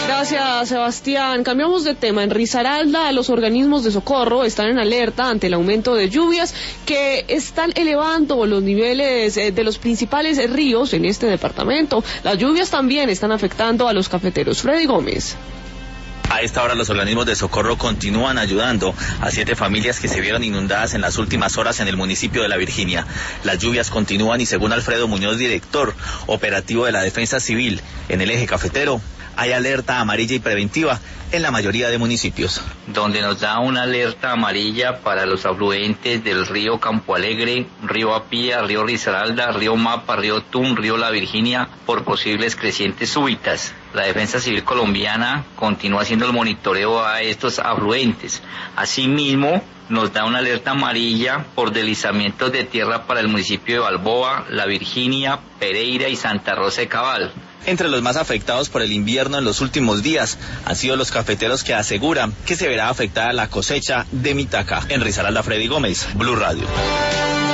Gracias, Sebastián. Cambiamos de tema. En Risaralda, los organismos de socorro están en alerta ante el aumento de lluvias que están elevando los niveles de los principales ríos en este departamento. Las lluvias también están afectando a los cafeteros. Freddy Gómez. A esta hora los organismos de socorro continúan ayudando a 7 familias que se vieron inundadas en las últimas horas en el municipio de La Virginia. Las lluvias continúan y según Alfredo Muñoz, director operativo de la Defensa Civil en el eje cafetero, hay alerta amarilla y preventiva en la mayoría de municipios. Donde nos da una alerta amarilla para los afluentes del río Campo Alegre, río Apía, río Risaralda, río Mapa, río Tun, río La Virginia, por posibles crecientes súbitas. La Defensa Civil colombiana continúa haciendo el monitoreo a estos afluentes. Asimismo, nos da una alerta amarilla por deslizamientos de tierra para el municipio de Balboa, La Virginia, Pereira y Santa Rosa de Cabal. Entre los más afectados por el invierno en los últimos días han sido los cafeteros que aseguran que se verá afectada la cosecha de Mitaca. En Risaralda, Freddy Gómez, Blue Radio.